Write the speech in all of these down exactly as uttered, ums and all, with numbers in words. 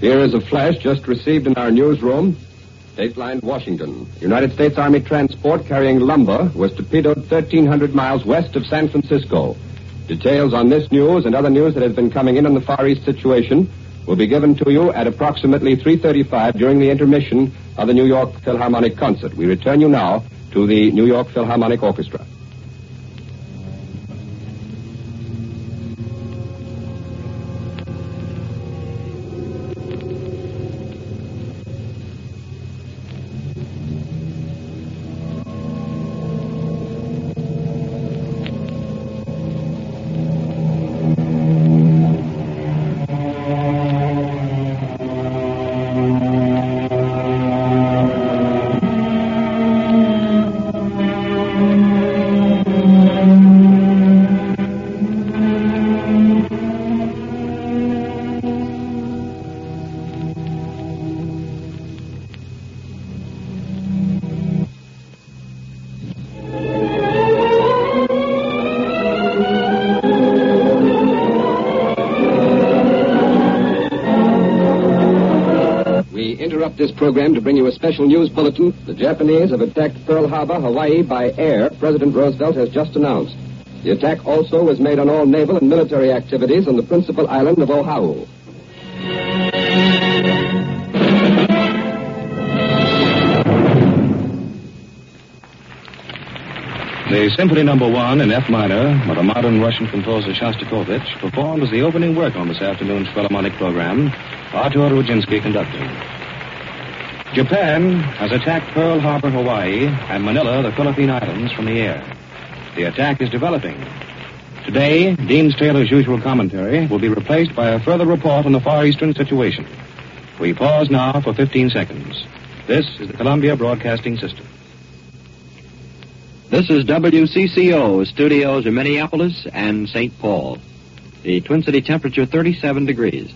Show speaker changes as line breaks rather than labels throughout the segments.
Here is a flash just received in our newsroom. Dateline, Washington. United States Army transport carrying lumber was torpedoed thirteen hundred miles west of San Francisco. Details on this news and other news that has been coming in on the Far East situation will be given to you at approximately three thirty-five during the intermission of the New York Philharmonic concert. We return you now to the New York Philharmonic Orchestra. This program to bring you a special news bulletin. The Japanese have attacked Pearl Harbor, Hawaii, by air, President Roosevelt has just announced. The attack also was made on all naval and military activities on the principal island of Oahu.
The Symphony Number One in F minor by the modern Russian composer Shostakovich performed as the opening work on this afternoon's Philharmonic program. Artur Rudzinski conducting. Japan has attacked Pearl Harbor, Hawaii, and Manila, the Philippine Islands, from the air. The attack is developing. Today, Dean Taylor's usual commentary will be replaced by a further report on the Far Eastern situation. We pause now for fifteen seconds. This is the Columbia Broadcasting System.
This is W C C O, studios in Minneapolis and Saint Paul. The Twin City temperature thirty-seven degrees.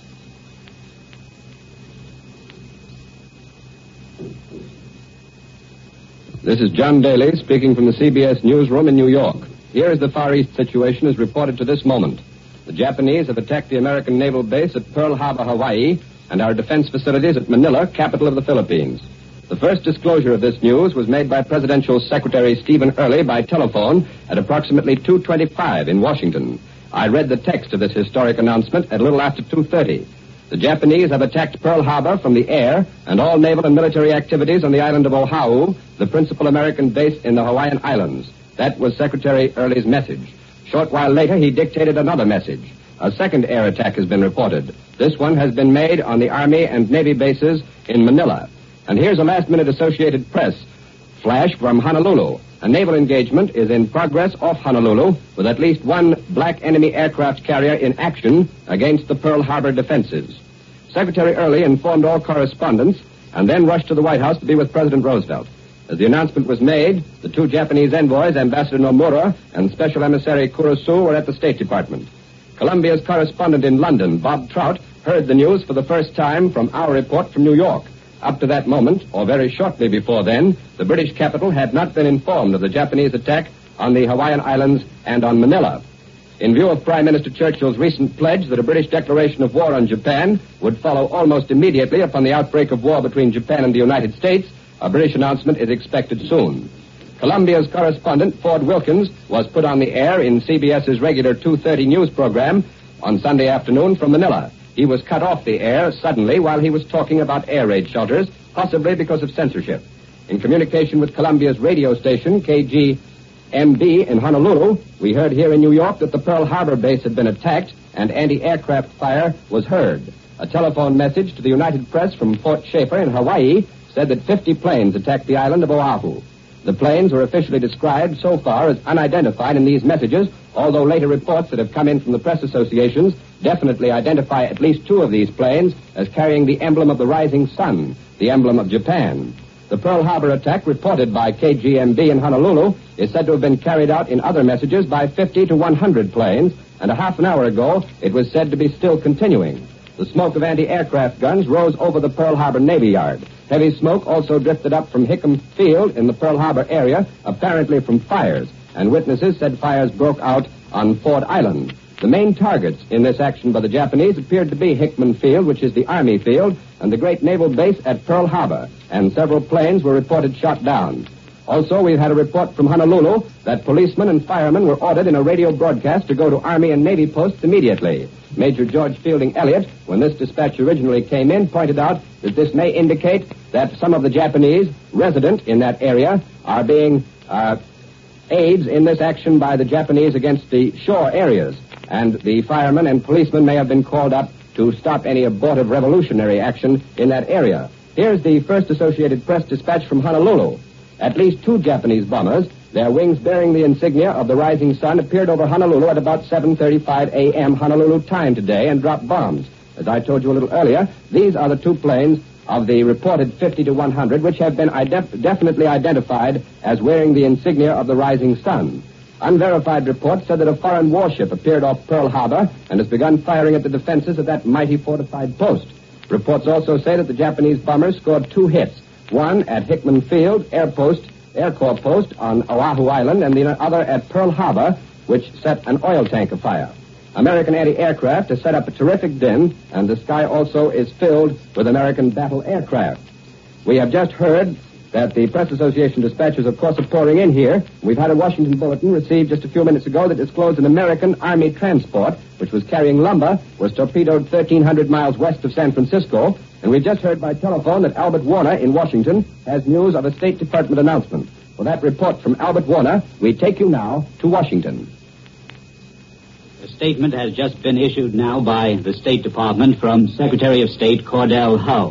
This is John Daly speaking from the C B S newsroom in New York. Here is the Far East situation as reported to this moment. The Japanese have attacked the American naval base at Pearl Harbor, Hawaii, and our defense facilities at Manila, capital of the Philippines. The first disclosure of this news was made by Presidential Secretary Stephen Early by telephone at approximately two twenty-five in Washington. I read the text of this historic announcement at a little after two thirty. The Japanese have attacked Pearl Harbor from the air and all naval and military activities on the island of Oahu, the principal American base in the Hawaiian Islands. That was Secretary Early's message. Short while later, he dictated another message. A second air attack has been reported. This one has been made on the Army and Navy bases in Manila. And here's a last-minute Associated Press flash from Honolulu. A naval engagement is in progress off Honolulu with at least one black enemy aircraft carrier in action against the Pearl Harbor defenses. Secretary Early informed all correspondents and then rushed to the White House to be with President Roosevelt. As the announcement was made, the two Japanese envoys, Ambassador Nomura and Special Emissary Kurosu, were at the State Department. Columbia's correspondent in London, Bob Trout, heard the news for the first time from our report from New York. Up to that moment, or very shortly before then, the British capital had not been informed of the Japanese attack on the Hawaiian Islands and on Manila. In view of Prime Minister Churchill's recent pledge that a British declaration of war on Japan would follow almost immediately upon the outbreak of war between Japan and the United States, a British announcement is expected soon. Columbia's correspondent, Ford Wilkins, was put on the air in CBS's regular two thirty news program on Sunday afternoon from Manila. He was cut off the air suddenly while he was talking about air raid shelters, possibly because of censorship. In communication with Columbia's radio station, K G M B in Honolulu, we heard here in New York that the Pearl Harbor base had been attacked and anti-aircraft fire was heard. A telephone message to the United Press from Fort Schaefer in Hawaii said that fifty planes attacked the island of Oahu. The planes were officially described so far as unidentified in these messages, although later reports that have come in from the press associations definitely identify at least two of these planes as carrying the emblem of the rising sun, the emblem of Japan. The Pearl Harbor attack, reported by K G M B in Honolulu, is said to have been carried out in other messages by fifty to one hundred planes, and a half an hour ago it was said to be still continuing. The smoke of anti-aircraft guns rose over the Pearl Harbor Navy Yard. Heavy smoke also drifted up from Hickam Field in the Pearl Harbor area, apparently from fires, and witnesses said fires broke out on Ford Island. The main targets in this action by the Japanese appeared to be Hickman Field, which is the Army field, and the great naval base at Pearl Harbor, and several planes were reported shot down. Also, we've had a report from Honolulu that policemen and firemen were ordered in a radio broadcast to go to Army and Navy posts immediately. Major George Fielding Elliott, when this dispatch originally came in, pointed out that this may indicate that some of the Japanese resident in that area are being uh, aids in this action by the Japanese against the shore areas, and the firemen and policemen may have been called up to stop any abortive revolutionary action in that area. Here's the first Associated Press dispatch from Honolulu. At least two Japanese bombers, their wings bearing the insignia of the rising sun, appeared over Honolulu at about seven thirty-five a.m. Honolulu time today and dropped bombs. As I told you a little earlier, these are the two planes of the reported fifty to one hundred, which have been ident- definitely identified as wearing the insignia of the rising sun. Unverified reports said that a foreign warship appeared off Pearl Harbor and has begun firing at the defenses of that mighty fortified post. Reports also say that the Japanese bombers scored two hits, one at Hickman Field Air Post, Air Corps Post on Oahu Island, and the other at Pearl Harbor, which set an oil tank afire. American anti-aircraft has set up a terrific din, and the sky also is filled with American battle aircraft. We have just heard that the Press Association dispatches, of course, are pouring in here. We've had a Washington bulletin received just a few minutes ago that disclosed an American Army transport, which was carrying lumber, was torpedoed thirteen hundred miles west of San Francisco. And we've just heard by telephone that Albert Warner in Washington has news of a State Department announcement. For that report from Albert Warner, we take you now to Washington.
A statement has just been issued now by the State Department from Secretary of State Cordell Hull.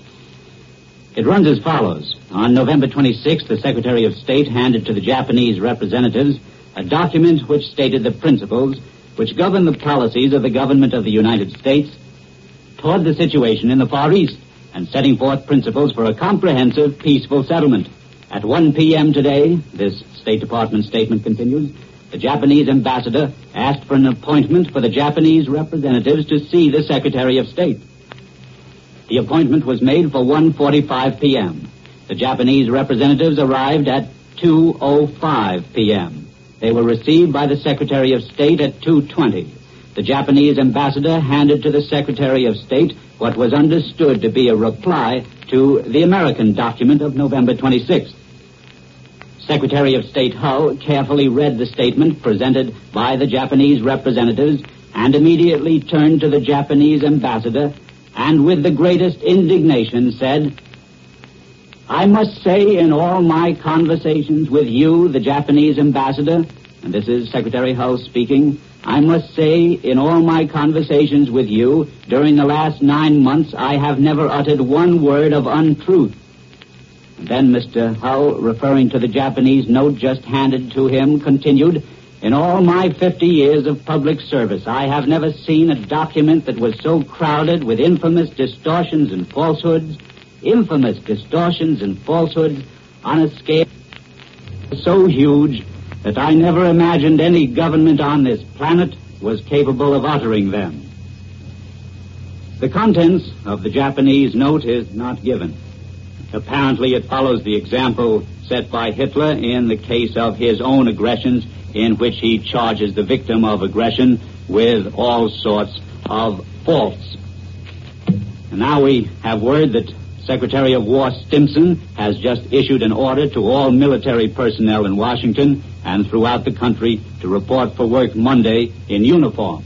It runs as follows. On November twenty-sixth, the Secretary of State handed to the Japanese representatives a document which stated the principles which govern the policies of the government of the United States toward the situation in the Far East, and setting forth principles for a comprehensive, peaceful settlement. At one p.m. today, this State Department statement continues, the Japanese ambassador asked for an appointment for the Japanese representatives to see the Secretary of State. The appointment was made for one forty-five p.m. The Japanese representatives arrived at two oh five p.m. They were received by the Secretary of State at two twenty. The Japanese ambassador handed to the Secretary of State what was understood to be a reply to the American document of November twenty-sixth. Secretary of State Hull carefully read the statement presented by the Japanese representatives and immediately turned to the Japanese ambassador and with the greatest indignation said, I must say in all my conversations with you, the Japanese ambassador, and this is Secretary Hull speaking, I must say, in all my conversations with you, during the last nine months, I have never uttered one word of untruth. And then Mister Hull, referring to the Japanese note just handed to him, continued, in all my fifty years of public service, I have never seen a document that was so crowded with infamous distortions and falsehoods, infamous distortions and falsehoods on a scale so huge that I never imagined any government on this planet was capable of uttering them. The contents of the Japanese note is not given. Apparently it follows the example set by Hitler in the case of his own aggressions, in which he charges the victim of aggression with all sorts of faults. And now we have word that Secretary of War Stimson has just issued an order to all military personnel in Washington and throughout the country to report for work Monday in uniform.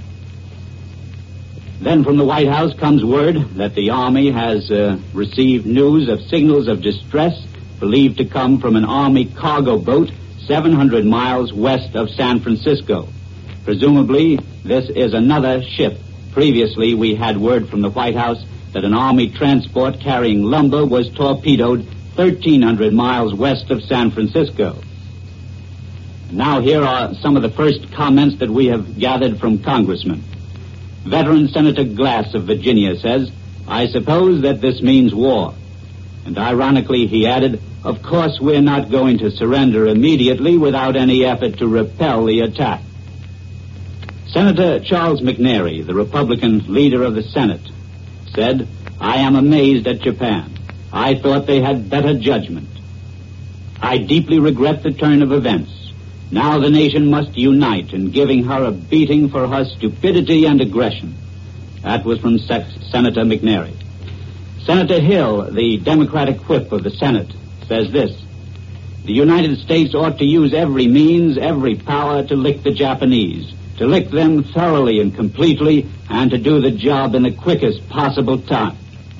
Then from the White House comes word that the Army has uh, received news of signals of distress believed to come from an Army cargo boat seven hundred miles west of San Francisco. Presumably, this is another ship. Previously, we had word from the White House that an Army transport carrying lumber was torpedoed thirteen hundred miles west of San Francisco. Now here are some of the first comments that we have gathered from congressmen. Veteran Senator Glass of Virginia says, I suppose that this means war. And ironically, he added, of course we're not going to surrender immediately without any effort to repel the attack. Senator Charles McNary, the Republican leader of the Senate, said, I am amazed at Japan. I thought they had better judgment. I deeply regret the turn of events. Now the nation must unite in giving her a beating for her stupidity and aggression. That was from Se- Senator McNary. Senator Hill, the Democratic whip of the Senate, says this: the United States ought to use every means, every power to lick the Japanese, to lick them thoroughly and completely, and to do the job in the quickest possible time.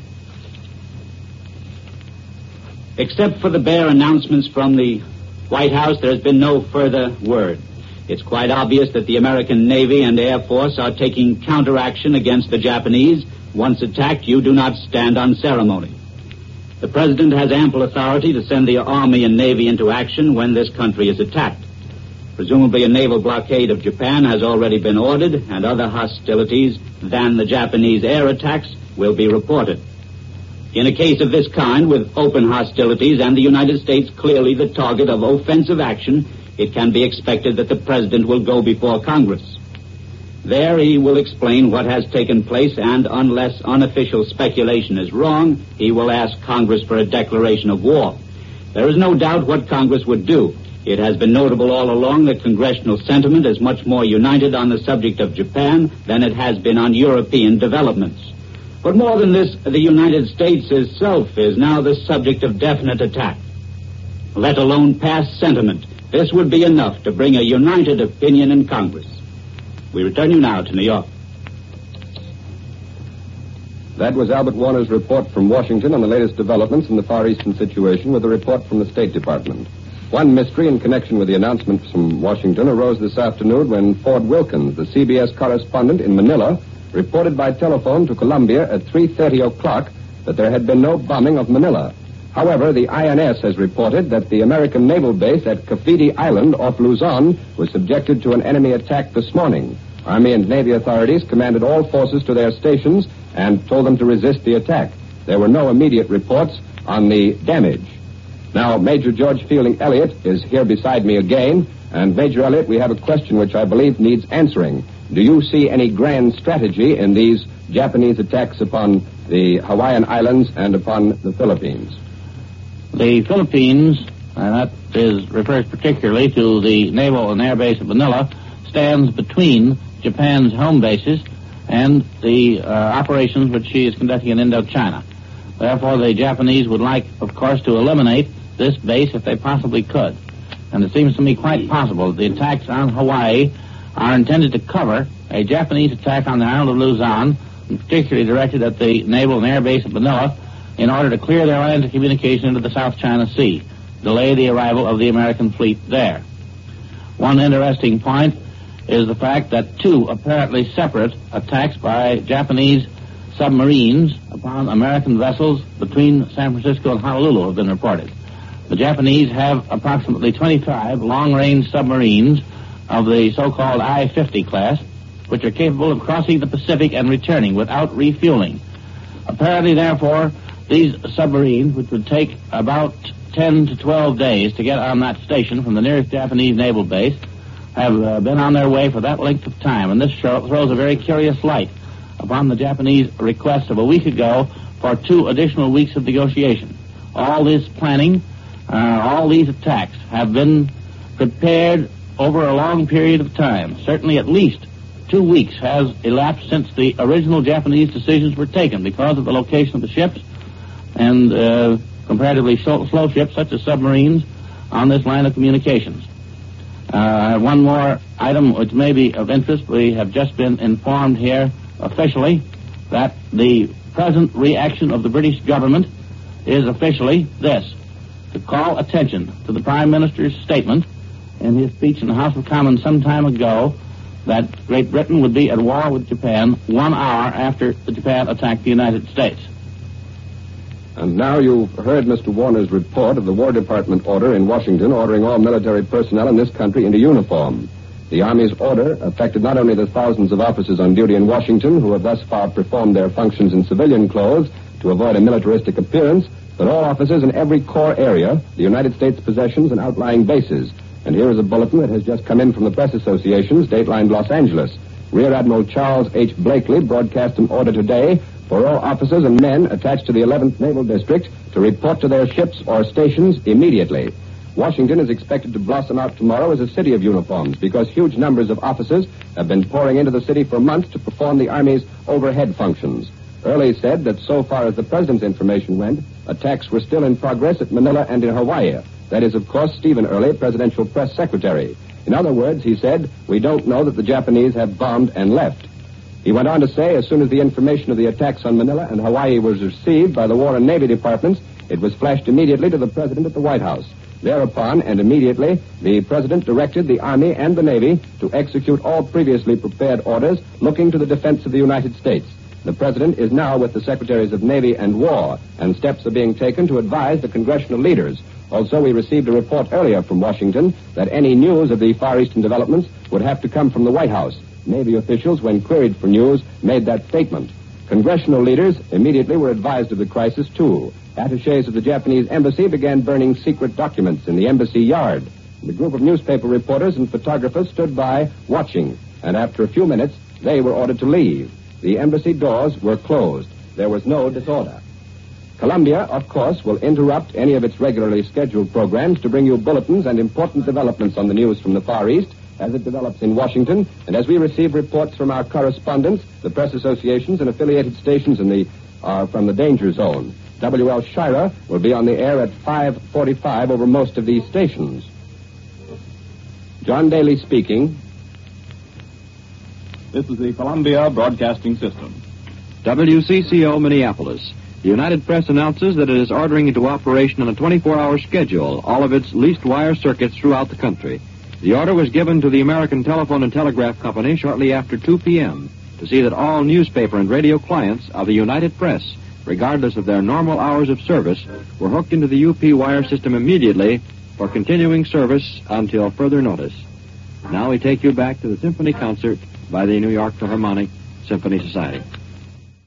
Except for the bare announcements from the White House, there has been no further word. It's quite obvious that the American Navy and Air Force are taking counteraction against the Japanese. Once attacked, you do not stand on ceremony. The President has ample authority to send the Army and Navy into action when this country is attacked. Presumably a naval blockade of Japan has already been ordered, and other hostilities than the Japanese air attacks will be reported. In a case of this kind, with open hostilities and the United States clearly the target of offensive action, it can be expected that the President will go before Congress. There he will explain what has taken place, and unless unofficial speculation is wrong, he will ask Congress for a declaration of war. There is no doubt what Congress would do. It has been notable all along that congressional sentiment is much more united on the subject of Japan than it has been on European developments. But more than this, the United States itself is now the subject of definite attack. Let alone past sentiment, this would be enough to bring a united opinion in Congress. We return you now to New York.
That was Albert Warner's report from Washington on the latest developments in the Far Eastern situation with a report from the State Department. One mystery in connection with the announcements from Washington arose this afternoon when Ford Wilkins, the C B S correspondent in Manila, reported by telephone to Columbia at three thirty o'clock that there had been no bombing of Manila. However, the I N S has reported that the American naval base at Cafidi Island off Luzon was subjected to an enemy attack this morning. Army and Navy authorities commanded all forces to their stations and told them to resist the attack. There were no immediate reports on the damage. Now, Major George Fielding Elliott is here beside me again, and Major Elliott, we have a question which I believe needs answering. Do you see any grand strategy in these Japanese attacks upon the Hawaiian Islands and upon the Philippines?
The Philippines, and that is refers particularly to the naval and air base at Manila, stands between Japan's home bases and the uh, operations which she is conducting in Indochina. Therefore, the Japanese would like, of course, to eliminate this base if they possibly could. And it seems to me quite possible that the attacks on Hawaii are intended to cover a Japanese attack on the island of Luzon, and particularly directed at the naval and air base at Manila, in order to clear their lines of communication into the South China Sea, delay the arrival of the American fleet there. One interesting point is the fact that two apparently separate attacks by Japanese submarines upon American vessels between San Francisco and Honolulu have been reported. The Japanese have approximately twenty-five long-range submarines of the so-called I fifty class, which are capable of crossing the Pacific and returning without refueling. Apparently, therefore, these submarines, which would take about ten to twelve days to get on that station from the nearest Japanese naval base, have uh, been on their way for that length of time. And this show, throws a very curious light upon the Japanese request of a week ago for two additional weeks of negotiation. All this planning, uh, all these attacks have been prepared over a long period of time. Certainly at least two weeks has elapsed since the original Japanese decisions were taken because of the location of the ships and uh, comparatively slow, slow ships such as submarines on this line of communications. Uh, one more item which may be of interest. We have just been informed here officially that the present reaction of the British government is officially this: to call attention to the Prime Minister's statement in his speech in the House of Commons some time ago that Great Britain would be at war with Japan one hour after Japan attacked the United States.
And now you've heard Mister Warner's report of the War Department order in Washington ordering all military personnel in this country into uniform. The Army's order affected not only the thousands of officers on duty in Washington who have thus far performed their functions in civilian clothes to avoid a militaristic appearance, but all officers in every corps area, the United States possessions and outlying bases. And here is a bulletin that has just come in from the Press Association's dateline Los Angeles. Rear Admiral Charles H. Blakely broadcast an order today for all officers and men attached to the eleventh Naval District to report to their ships or stations immediately. Washington is expected to blossom out tomorrow as a city of uniforms because huge numbers of officers have been pouring into the city for months to perform the Army's overhead functions. Early said that so far as the President's information went, attacks were still in progress at Manila and in Hawaii. That is, of course, Stephen Early, Presidential Press Secretary. In other words, he said, we don't know that the Japanese have bombed and left. He went on to say, as soon as the information of the attacks on Manila and Hawaii was received by the War and Navy departments, it was flashed immediately to the President at the White House. Thereupon, and immediately, the President directed the Army and the Navy to execute all previously prepared orders looking to the defense of the United States. The President is now with the Secretaries of Navy and War, and steps are being taken to advise the congressional leaders. Also, we received a report earlier from Washington that any news of the Far Eastern developments would have to come from the White House. Navy officials, when queried for news, made that statement. Congressional leaders immediately were advised of the crisis, too. Attachés of the Japanese embassy began burning secret documents in the embassy yard. The group of newspaper reporters and photographers stood by, watching, and after a few minutes, they were ordered to leave. The embassy doors were closed. There was no disorder. Columbia, of course, will interrupt any of its regularly scheduled programs to bring you bulletins and important developments on the news from the Far East as it develops in Washington, and as we receive reports from our correspondents, the press associations, and affiliated stations in the uh, from the danger zone. W L Shira will be on the air at five forty-five over most of these stations. John Daly speaking.
This is the Columbia Broadcasting System.
W C C O, Minneapolis. The United Press announces that it is ordering into operation on a twenty-four hour schedule all of its leased wire circuits throughout the country. The order was given to the American Telephone and Telegraph Company shortly after two p.m. to see that all newspaper and radio clients of the United Press, regardless of their normal hours of service, were hooked into the U P wire system immediately for continuing service until further notice. Now we take you back to the symphony concert by the New York Philharmonic Symphony Society.